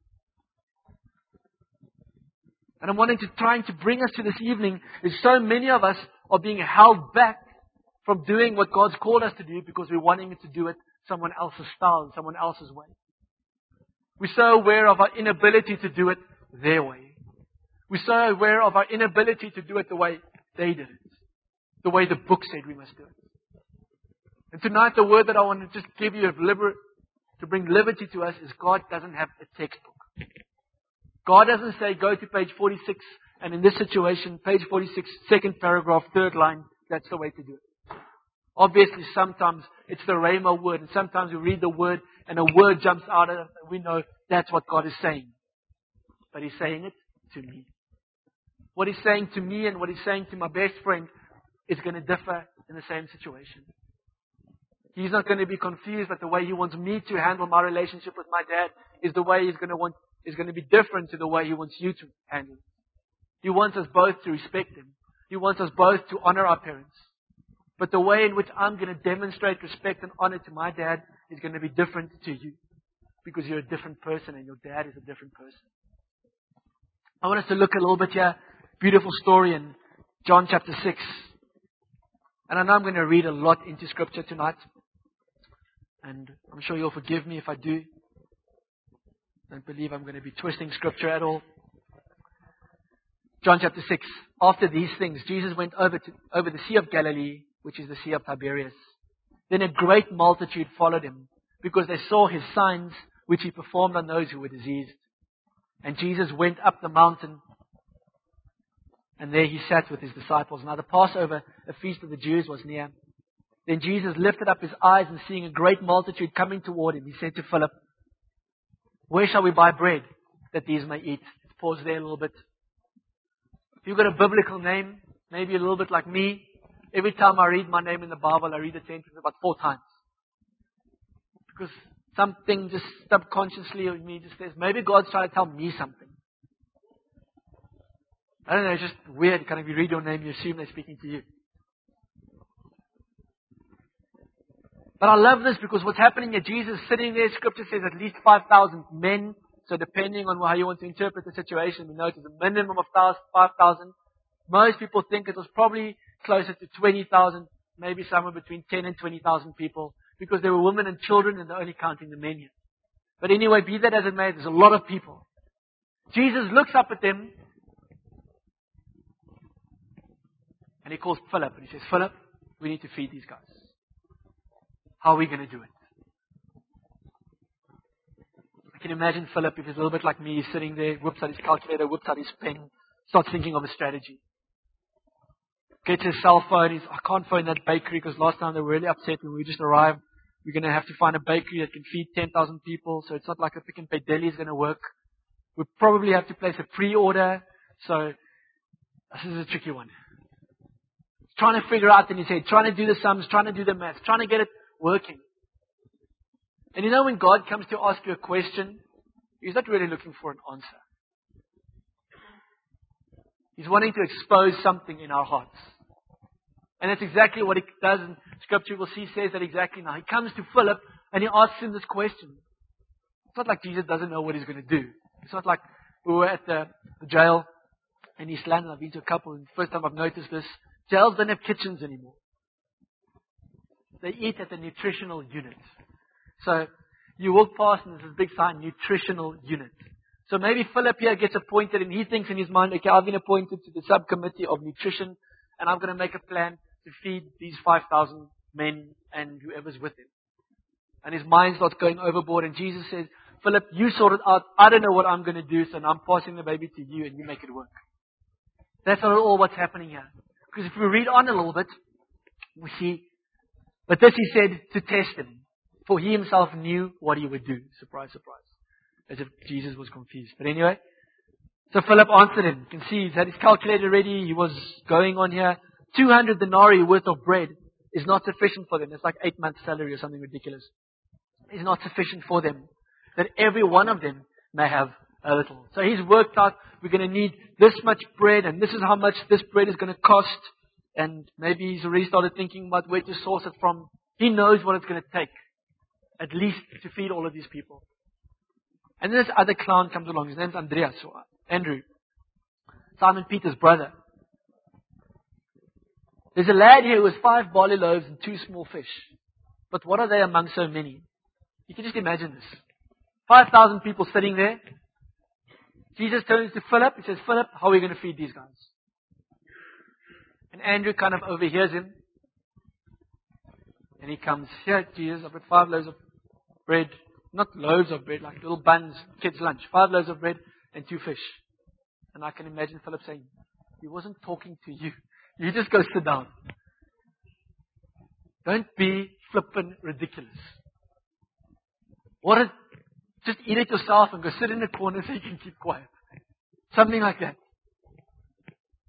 And I'm wanting to trying to bring us to this evening is so many of us are being held back from doing what God's called us to do because we're wanting to do it someone else's style, someone else's way. We're so aware of our inability to do it their way. We're so aware of our inability to do it the way they did it. The way the book said we must do it. And tonight the word that I want to just give you of liber- to bring liberty to us is God doesn't have a textbook. God doesn't say go to page forty-six and in this situation, page forty-six, second paragraph, third line, that's the way to do it. Obviously sometimes it's the Rhema word and sometimes we read the word and a word jumps out at us and we know that's what God is saying. But He's saying it to me. what He's saying to me and what He's saying to my best friend is going to differ in the same situation. He's not going to be confused, but the way He wants me to handle my relationship with my dad is the way He's going to want, is going to be different to the way He wants you to handle it. He wants us both to respect Him. He wants us both to honor our parents. But the way in which I'm going to demonstrate respect and honor to my dad is going to be different to you. Because you're a different person and your dad is a different person. I want us to look a little bit here. Beautiful story in John chapter six. And I know I'm going to read a lot into Scripture tonight. And I'm sure you'll forgive me if I do. Don't believe I'm going to be twisting Scripture at all. John chapter six. After these things, Jesus went over to over the Sea of Galilee, which is the Sea of Tiberias. Then a great multitude followed Him, because they saw His signs, which He performed on those who were diseased. And Jesus went up the mountain, and there He sat with His disciples. Now the Passover, a feast of the Jews, was near. Then Jesus lifted up His eyes, and seeing a great multitude coming toward Him, He said to Philip, "Where shall we buy bread that these may eat?" Let's pause there a little bit. If you've got a biblical name, maybe a little bit like me, every time I read my name in the Bible, I read the sentence about four times. Because something just subconsciously in me just says, maybe God's trying to tell me something. I don't know, it's just weird. Kind of you read your name, you assume they're speaking to you. But I love this because what's happening here, Jesus sitting there, Scripture says at least five thousand men. So depending on how you want to interpret the situation, we know it's a minimum of five thousand. Most people think it was probably closer to twenty thousand, maybe somewhere between ten and twenty thousand people, because there were women and children and they're only counting the men here. But anyway, be that as it may, there's a lot of people. Jesus looks up at them and He calls Philip and He says, "Philip, we need to feed these guys. How are we going to do it?" I can imagine Philip, if he's a little bit like me, he's sitting there, whips out his calculator, whips out his pen, starts thinking of a strategy. Gets his cell phone. He's, I can't phone that bakery because last time they were really upset when we just arrived. We're going to have to find a bakery that can feed ten thousand people, so it's not like a Pick and Pay deli is going to work. We probably have to place a pre-order, so this is a tricky one. He's trying to figure out in his head, trying to do the sums, trying to do the maths, trying to get it working. And you know when God comes to ask you a question, He's not really looking for an answer. He's wanting to expose something in our hearts. And that's exactly what He does in Scripture. We'll see says that exactly now. He comes to Philip and He asks him this question. It's not like Jesus doesn't know what He's going to do. It's not like we were at the, the jail in East London. I've been to a couple, and the first time I've noticed this. Jails don't have kitchens anymore. They eat at the nutritional unit. So you walk past and there's this big sign, nutritional unit. So maybe Philip here gets appointed and he thinks in his mind, okay, I've been appointed to the subcommittee of nutrition and I'm going to make a plan to feed these five thousand men and whoever's with him. And his mind starts going overboard and Jesus says, Philip, you sort it out. I don't know what I'm going to do, so I'm passing the baby to you and you make it work. That's not at all what's happening here. Because if we read on a little bit, we see, but this He said to test him. For He Himself knew what He would do. Surprise, surprise. As if Jesus was confused. But anyway, so Philip answered him. You can see he's had his calculator ready. He was going on here. two hundred denarii worth of bread is not sufficient for them. It's like eight months' salary or something ridiculous. It's not sufficient for them. That every one of them may have a little. So he's worked out, we're going to need this much bread and this is how much this bread is going to cost. And maybe he's already started thinking about where to source it from. He knows what it's going to take. At least to feed all of these people. And then this other clown comes along. His name's Andreas, or Andrew. Simon Peter's brother. There's a lad here who has five barley loaves and two small fish. But what are they among so many? You can just imagine this. five thousand people sitting there. Jesus turns to Philip. He says, Philip, how are we going to feed these guys? And Andrew kind of overhears him. And he comes, here, Jesus, I've got five loaves of bread, not loaves of bread, like little buns, kids' lunch. Five loaves of bread and two fish. And I can imagine Philip saying, He wasn't talking to you. You just go sit down. Don't be flippin' ridiculous. What is, just eat it yourself and go sit in the corner so you can keep quiet. Something like that.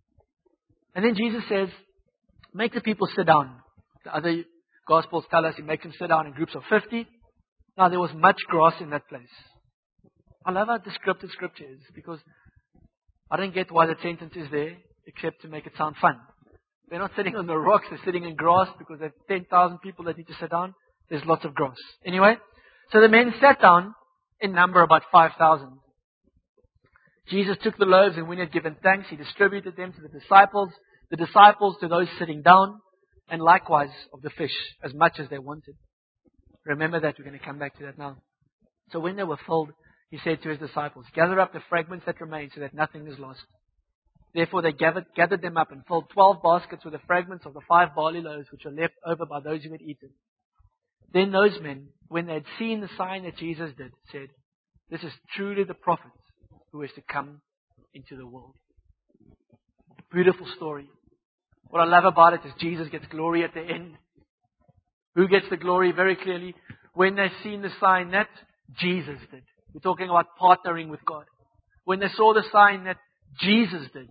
And then Jesus says, make the people sit down. The other Gospels tell us He makes them sit down in groups of fifty. Now, there was much grass in that place. I love how descriptive Scripture is, because I don't get why the sentence is there, except to make it sound fun. They're not sitting on the rocks, they're sitting in grass, because there are ten thousand people that need to sit down. There's lots of grass. Anyway, so the men sat down, in number about five thousand. Jesus took the loaves, and when He had given thanks, He distributed them to the disciples, the disciples to those sitting down, and likewise of the fish, as much as they wanted. Remember that, we're going to come back to that now. So when they were filled, He said to His disciples, gather up the fragments that remain so that nothing is lost. Therefore they gathered, gathered them up and filled twelve baskets with the fragments of the five barley loaves which were left over by those who had eaten. Then those men, when they had seen the sign that Jesus did, said, this is truly the prophet who is to come into the world. Beautiful story. What I love about it is Jesus gets glory at the end. Who gets the glory? Very clearly, when they've seen the sign that Jesus did. We're talking about partnering with God. When they saw the sign that Jesus did.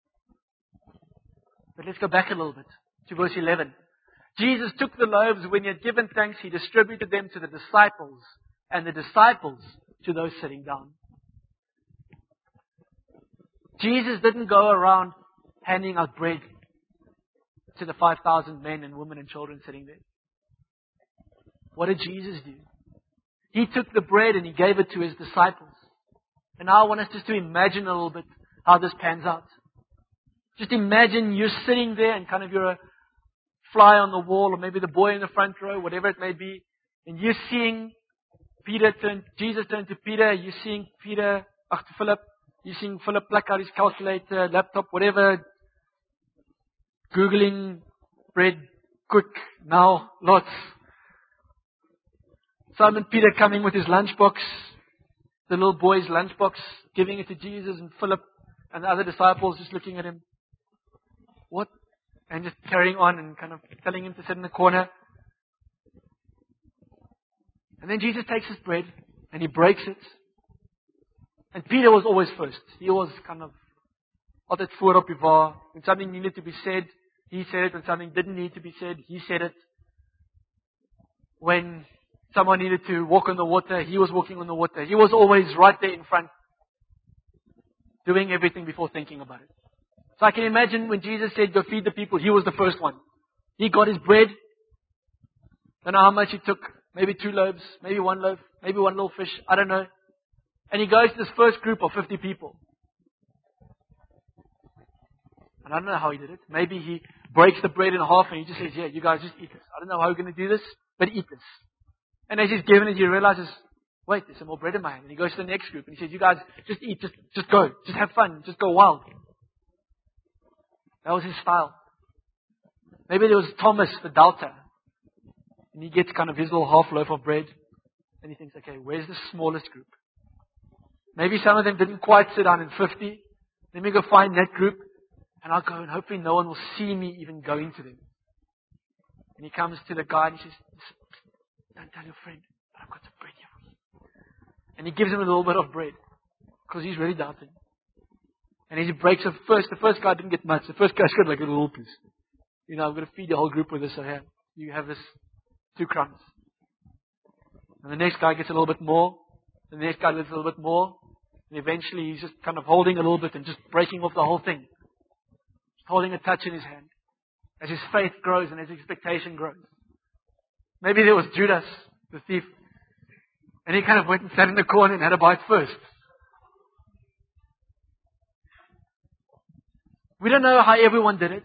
But let's go back a little bit to verse eleven. Jesus took the loaves. When He had given thanks, He distributed them to the disciples, and the disciples to those sitting down. Jesus didn't go around handing out bread to the five thousand men and women and children sitting there. What did Jesus do? He took the bread and He gave it to His disciples. And now I want us just to imagine a little bit how this pans out. Just imagine you're sitting there and kind of you're a fly on the wall, or maybe the boy in the front row, whatever it may be, and you're seeing Peter turn, Jesus turn to Peter, you're seeing Peter, ach, Philip, you're seeing Philip pluck out his calculator, laptop, whatever, Googling bread, quick, now, lots. Simon Peter coming with his lunchbox, the little boy's lunchbox, giving it to Jesus, and Philip and the other disciples just looking at him. What? And just carrying on and kind of telling him to sit in the corner. And then Jesus takes His bread and He breaks it. And Peter was always first. He was kind of altyd voorop die waar. When something needed to be said, he said it. When something didn't need to be said, he said it. When someone needed to walk on the water, he was walking on the water. He was always right there in front, doing everything before thinking about it. So I can imagine when Jesus said, go feed the people, He was the first one. He got His bread. Don't know how much He took. Maybe two loaves, maybe one loaf, maybe one little fish. I don't know. And He goes to this first group of fifty people. And I don't know how He did it. Maybe He breaks the bread in half and He just says, yeah, you guys just eat this. I don't know how we're going to do this, but eat this. And as He's given it, He realizes, wait, there's some more bread in my hand. And He goes to the next group and He says, you guys just eat, just, just go, just have fun, just go wild. That was His style. Maybe there was Thomas, the doubter. And he gets kind of his little half loaf of bread. And he thinks, okay, where's the smallest group? Maybe some of them didn't quite sit down in fifty. Let me go find that group. And I'll go and hopefully no one will see me even going to them. And he comes to the guy and he says, don't tell your friend, but I've got some bread here for you. And he gives him a little bit of bread. Because he's really doubting. And as he breaks it first, the first guy didn't get much. The first guy's got like a little piece. You know, I'm going to feed the whole group with this. So here, you have this two crumbs. And the next guy gets a little bit more. And the next guy gets a little bit more. And eventually he's just kind of holding a little bit and just breaking off the whole thing. Just holding a touch in his hand. As his faith grows and his expectation grows. Maybe there was Judas, the thief. And he kind of went and sat in the corner and had a bite first. We don't know how everyone did it.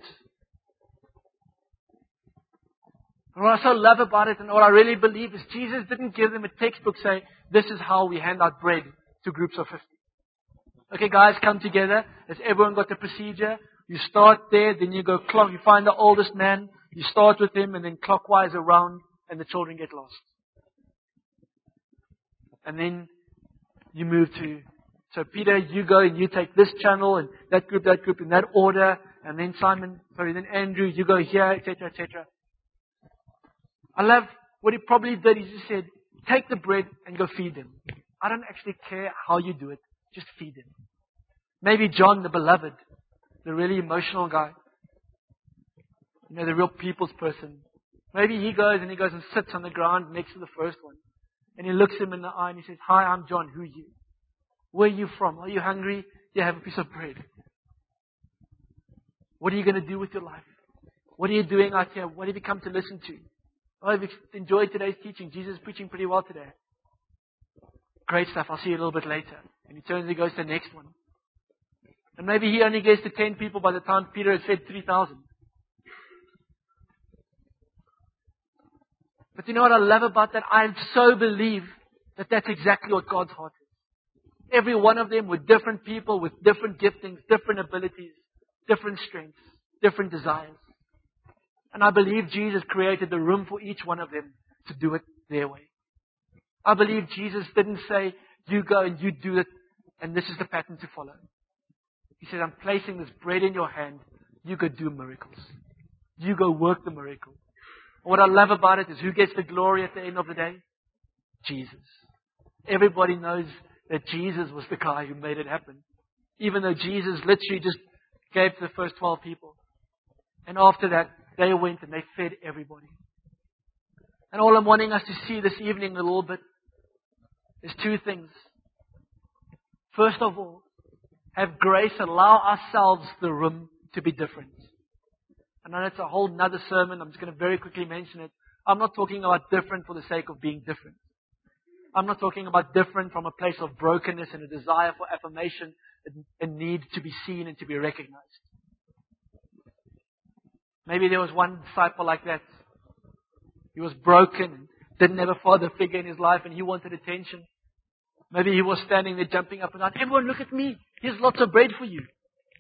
And what I so love about it and what I really believe is Jesus didn't give them a textbook say, this is how we hand out bread to groups of fifty. Okay, guys, come together. Has everyone got the procedure? You start there, then you go clock. You find the oldest man. You start with him and then clockwise around and the children get lost. And then you move to, so Peter, you go and you take this channel and that group, that group in that order. And then Simon, sorry, then Andrew, you go here, et cetera, et cetera. I love what he probably did. He just said, take the bread and go feed them. I don't actually care how you do it. Just feed them. Maybe John, the beloved, the really emotional guy, You know, the real people's person. Maybe he goes and he goes and sits on the ground next to the first one. And he looks him in the eye and he says, "Hi, I'm John. Who are you? Where are you from? Are you hungry? Do you have a piece of bread? What are you going to do with your life? What are you doing out here? What have you come to listen to? Oh, I've enjoyed today's teaching. Jesus is preaching pretty well today. Great stuff. I'll see you a little bit later." And he turns and he goes to the next one. And maybe he only gets to ten people by the time Peter has fed three thousand. But you know what I love about that? I so believe that that's exactly what God's heart is. Every one of them with different people, with different giftings, different abilities, different strengths, different desires. And I believe Jesus created the room for each one of them to do it their way. I believe Jesus didn't say, "You go and you do it, and this is the pattern to follow." He said, "I'm placing this bread in your hand. You go do miracles. You go work the miracle." What I love about it is who gets the glory at the end of the day? Jesus. Everybody knows that Jesus was the guy who made it happen. Even though Jesus literally just gave to the first twelve people. And after that, they went and they fed everybody. And all I'm wanting us to see this evening a little bit is two things. First of all, have grace, allow ourselves the room to be different. I know that's a whole nother sermon. I'm just going to very quickly mention it. I'm not talking about different for the sake of being different. I'm not talking about different from a place of brokenness and a desire for affirmation, a need to be seen and to be recognized. Maybe there was one disciple like that. He was broken, didn't have a father figure in his life, and he wanted attention. Maybe he was standing there jumping up and down. "Everyone look at me. Here's lots of bread for you."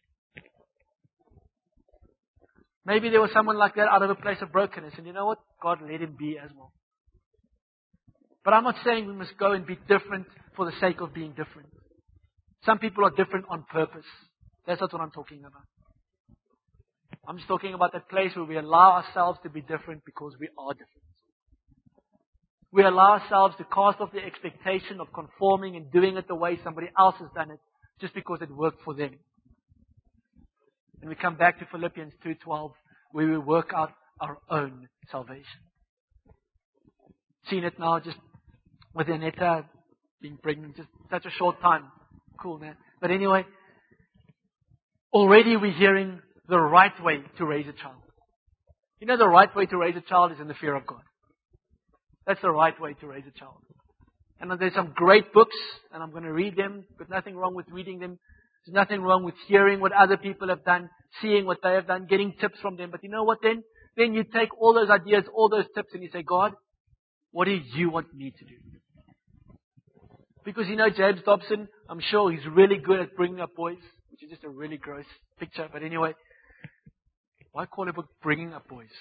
Maybe there was someone like that out of a place of brokenness. And you know what? God let him be as well. But I'm not saying we must go and be different for the sake of being different. Some people are different on purpose. That's not what I'm talking about. I'm just talking about that place where we allow ourselves to be different because we are different. We allow ourselves to cast off the expectation of conforming and doing it the way somebody else has done it just because it worked for them. And we come back to Philippians two twelve, where we work out our own salvation. Seen it now just with Aneta being pregnant, just such a short time. Cool, man. But anyway, already we're hearing the right way to raise a child. You know, the right way to raise a child is in the fear of God. That's the right way to raise a child. And there's some great books, and I'm going to read them. There's nothing wrong with reading them. There's nothing wrong with hearing what other people have done, seeing what they have done, getting tips from them. But you know what then? Then you take all those ideas, all those tips, and you say, "God, what do you want me to do?" Because you know James Dobson, I'm sure he's really good at bringing up boys, which is just a really gross picture. But anyway, why call a book Bringing Up Boys?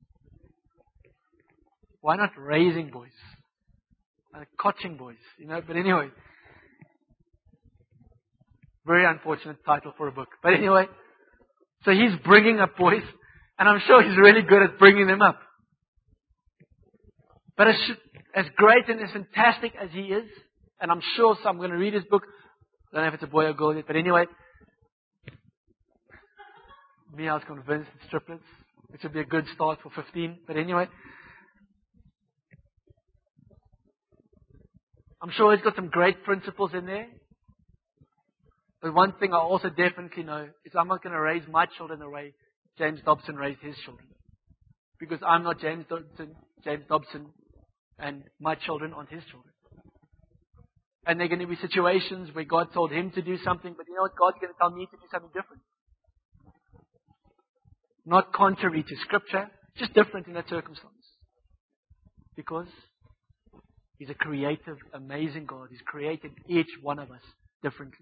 Why not Raising Boys? Uh, coaching boys, you know. But anyway, very unfortunate title for a book. But anyway, so he's bringing up boys, and I'm sure he's really good at bringing them up. But as, as great and as fantastic as he is, and I'm sure, so I'm going to read his book. I don't know if it's a boy or girl yet, but anyway, me, I was convinced it's triplets, which would be a good start for fifteen. But anyway, I'm sure he's got some great principles in there. But one thing I also definitely know is I'm not going to raise my children the way James Dobson raised his children. Because I'm not James Dobson, James Dobson, and my children aren't his children. And there are going to be situations where God told him to do something, but you know what? God's going to tell me to do something different. Not contrary to Scripture, just different in that circumstance. Because He's a creative, amazing God. He's created each one of us differently.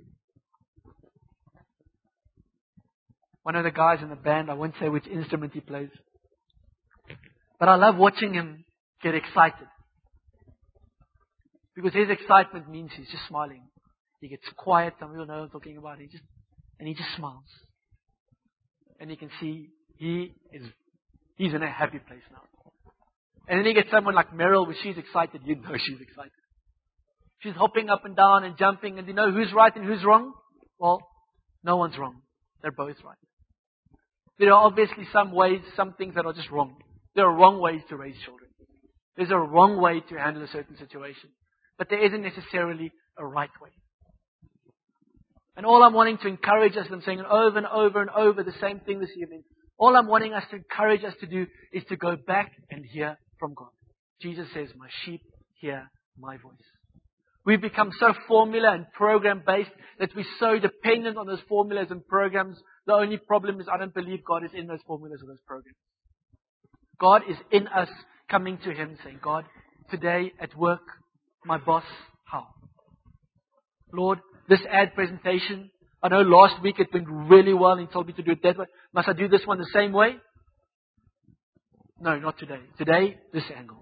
One of the guys in the band, I won't say which instrument he plays, but I love watching him get excited. Because his excitement means he's just smiling. He gets quiet, some people know what I'm talking about. He just, and he just smiles. And you can see he is, he's in a happy place now. And then you get someone like Meryl, when she's excited, you know she's excited. She's hopping up and down and jumping, and you know who's right and who's wrong? Well, no one's wrong. They're both right. There are obviously some ways, some things that are just wrong. There are wrong ways to raise children. There's a wrong way to handle a certain situation. But there isn't necessarily a right way. And all I'm wanting to encourage us, I'm saying over and over and over the same thing this evening. All I'm wanting us to encourage us to do is to go back and hear from God. Jesus says, my sheep hear my voice. We've become so formula and program based that we're so dependent on those formulas and programs. The only problem is I don't believe God is in those formulas or those programs. God is in us coming to Him saying, God, today at work, my boss, how? Lord, this ad presentation, I know last week it went really well and He told me to do it that way. Must I do this one the same way? No, not today. Today, this angle.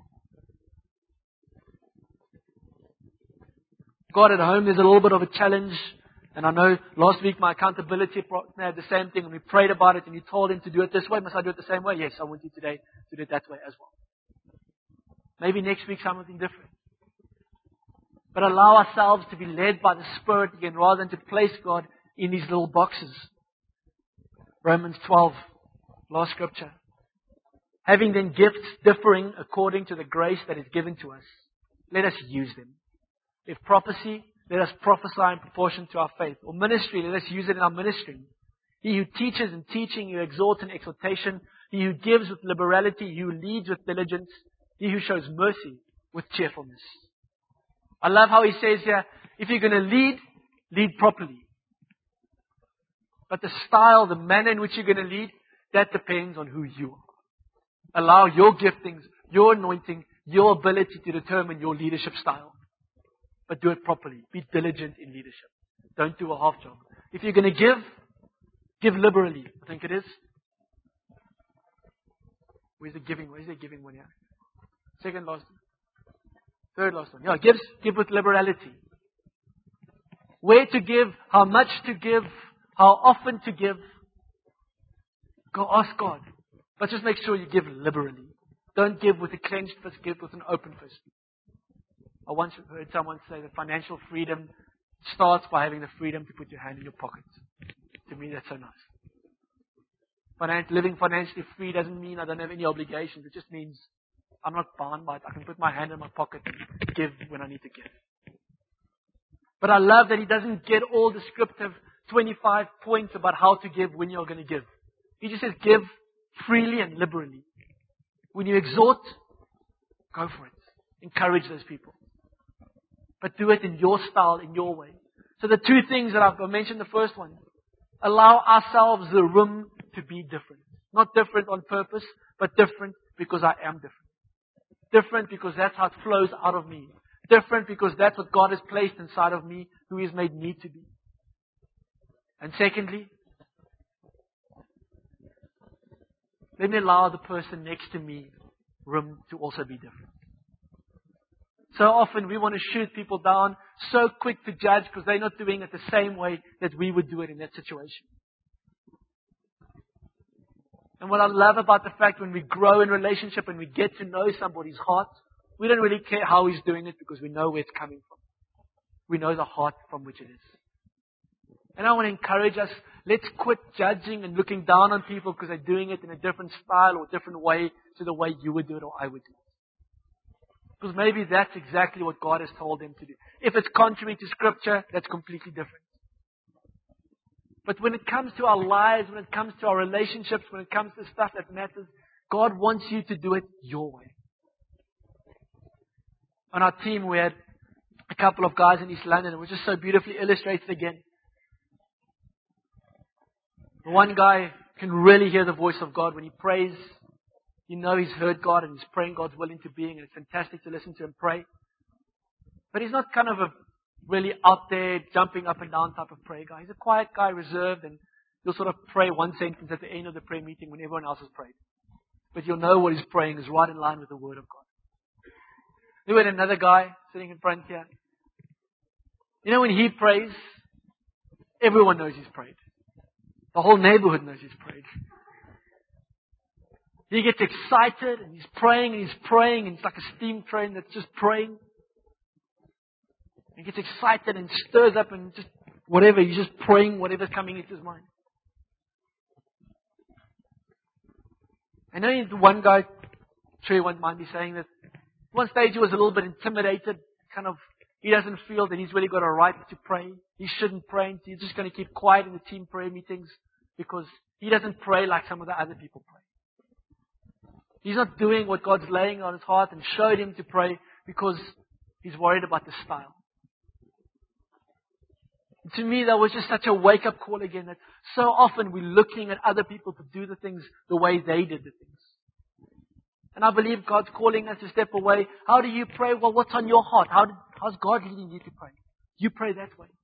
God, at home, there's a little bit of a challenge. And I know last week my accountability partner had the same thing and we prayed about it and you told him to do it this way. Must I do it the same way? Yes, I want you today to do it that way as well. Maybe next week something different. But allow ourselves to be led by the Spirit again rather than to place God in these little boxes. Romans twelve, last scripture. Having then gifts differing according to the grace that is given to us, let us use them. If prophecy, let us prophesy in proportion to our faith. Or ministry, let us use it in our ministry. He who teaches in teaching, he who exhorts in exhortation, he who gives with liberality, he who leads with diligence, he who shows mercy with cheerfulness. I love how he says here, if you're going to lead, lead properly. But the style, the manner in which you're going to lead, that depends on who you are. Allow your giftings, your anointing, your ability to determine your leadership style. But do it properly. Be diligent in leadership. Don't do a half job. If you're going to give, give liberally. I think it is. Where's the giving? Where's the giving one here? Second last one. Third last one. Yeah, give, give with liberality. Where to give, how much to give, how often to give. Go ask God. But just make sure you give liberally. Don't give with a clenched fist, give with an open fist. I once heard someone say that financial freedom starts by having the freedom to put your hand in your pocket. To me, that's so nice. Finan- living financially free doesn't mean I don't have any obligations. It just means I'm not bound by it. I can put my hand in my pocket and give when I need to give. But I love that he doesn't get all descriptive twenty-five points about how to give when you're going to give. He just says give freely and liberally. When you exhort, go for it. Encourage those people. But do it in your style, in your way. So the two things that I've mentioned, the first one, allow ourselves the room to be different. Not different on purpose, but different because I am different. Different because that's how it flows out of me. Different because that's what God has placed inside of me, who He has made me to be. And secondly, let me allow the person next to me room to also be different. So often we want to shoot people down, so quick to judge because they're not doing it the same way that we would do it in that situation. And what I love about the fact when we grow in relationship and we get to know somebody's heart, we don't really care how he's doing it because we know where it's coming from. We know the heart from which it is. And I want to encourage us, let's quit judging and looking down on people because they're doing it in a different style or different way to the way you would do it or I would do it. Because maybe that's exactly what God has told them to do. If it's contrary to Scripture, that's completely different. But when it comes to our lives, when it comes to our relationships, when it comes to stuff that matters, God wants you to do it your way. On our team, we had a couple of guys in East London. It was just so beautifully illustrated again. One guy can really hear the voice of God when he prays. You know he's heard God and he's praying God's will into being, and it's fantastic to listen to him pray. But he's not kind of a really out there, jumping up and down type of prayer guy. He's a quiet guy, reserved, and he'll sort of pray one sentence at the end of the prayer meeting when everyone else has prayed. But you'll know what he's praying is right in line with the Word of God. Then we had another guy sitting in front here. You know when he prays, everyone knows he's prayed. The whole neighborhood knows he's prayed. He gets excited and he's praying and he's praying and it's like a steam train that's just praying. He gets excited and stirs up and just whatever, he's just praying whatever's coming into his mind. I know one guy, Trey won't mind me saying that, one stage he was a little bit intimidated, kind of, he doesn't feel that he's really got a right to pray. He shouldn't pray. He's just going to keep quiet in the team prayer meetings because he doesn't pray like some of the other people pray. He's not doing what God's laying on his heart and showed him to pray because he's worried about the style. And to me, that was just such a wake-up call again that so often we're looking at other people to do the things the way they did the things. And I believe God's calling us to step away. How do you pray? Well, what's on your heart? How did, how's God leading you to pray? You pray that way.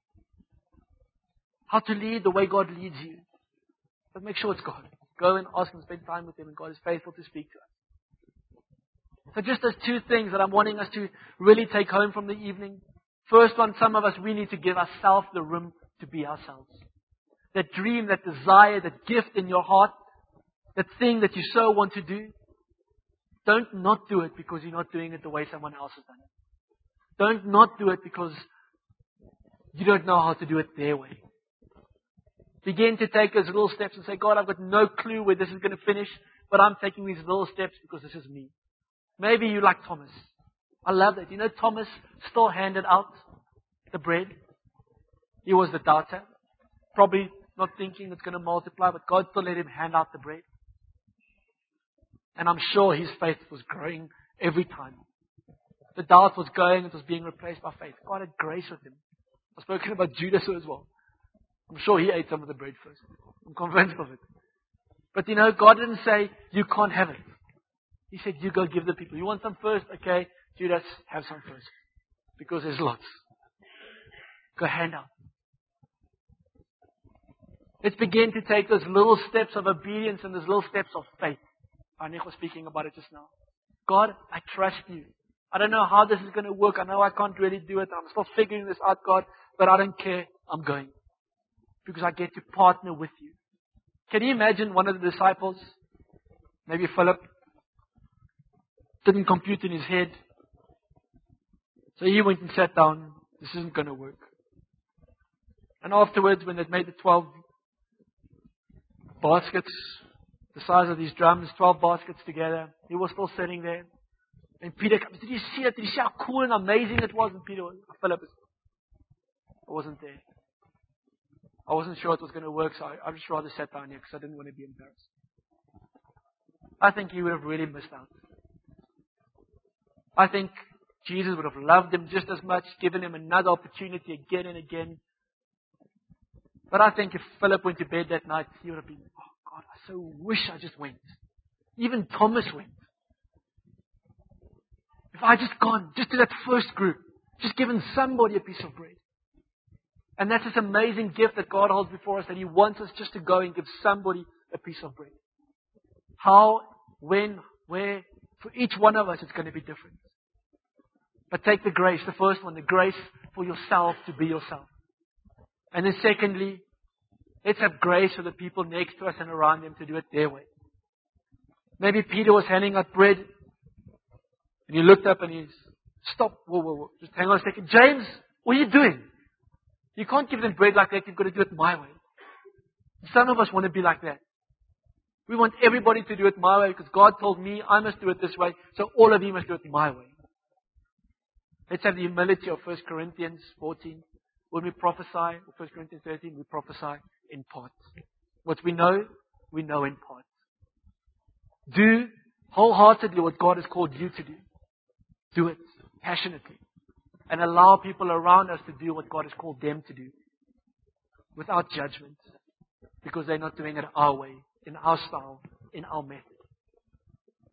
How to lead the way God leads you. But make sure it's God. Go and ask Him, spend time with Him, and God is faithful to speak to us. So just those two things that I'm wanting us to really take home from the evening. First one, some of us, we need to give ourselves the room to be ourselves. That dream, that desire, that gift in your heart, that thing that you so want to do, don't not do it because you're not doing it the way someone else has done it. Don't not do it because you don't know how to do it their way. Begin to take those little steps and say, God, I've got no clue where this is going to finish, but I'm taking these little steps because this is me. Maybe you like Thomas. I love that. You know, Thomas still handed out the bread. He was the doubter. Probably not thinking it's going to multiply, but God still let him hand out the bread. And I'm sure his faith was growing every time. The doubt was going, it was being replaced by faith. God had grace with him. I've spoken about Judas as well. I'm sure he ate some of the bread first. I'm convinced of it. But you know, God didn't say, you can't have it. He said, you go give the people. You want some first? Okay, Judas, have some first. Because there's lots. Go hand out. Let's begin to take those little steps of obedience and those little steps of faith. Arnick was speaking about it just now. God, I trust you. I don't know how this is going to work. I know I can't really do it. I'm still figuring this out, God. But I don't care. I'm going. Because I get to partner with you. Can you imagine one of the disciples, maybe Philip, didn't compute in his head. So he went and sat down. This isn't going to work. And afterwards, when they'd made the twelve baskets, the size of these drums, twelve baskets together, he was still sitting there. And Peter comes, did you see it? Did you see how cool and amazing it was? And Peter was, Philip, I wasn't there. I wasn't sure it was going to work, so I, I just rather sat down here because I didn't want to be embarrassed. I think he would have really missed out. I think Jesus would have loved him just as much, given him another opportunity again and again. But I think if Philip went to bed that night, he would have been, oh God, I so wish I just went. Even Thomas went. If I just gone, just to that first group, just given somebody a piece of bread. And that's this amazing gift that God holds before us, that He wants us just to go and give somebody a piece of bread. How, when, where, for each one of us it's going to be different. But take the grace, the first one, the grace for yourself to be yourself. And then secondly, let's have grace for the people next to us and around them to do it their way. Maybe Peter was handing out bread, and he looked up and he stopped. Whoa, whoa, whoa. Just hang on a second. James, what are you doing? You can't give them bread like that. You've got to do it my way. Some of us want to be like that. We want everybody to do it my way because God told me I must do it this way, so all of you must do it my way. Let's have the humility of First Corinthians fourteen. When we prophesy, or First Corinthians thirteen, we prophesy in part. What we know, we know in part. Do wholeheartedly what God has called you to do. Do it passionately. And allow people around us to do what God has called them to do. Without judgment. Because they're not doing it our way, in our style, in our method.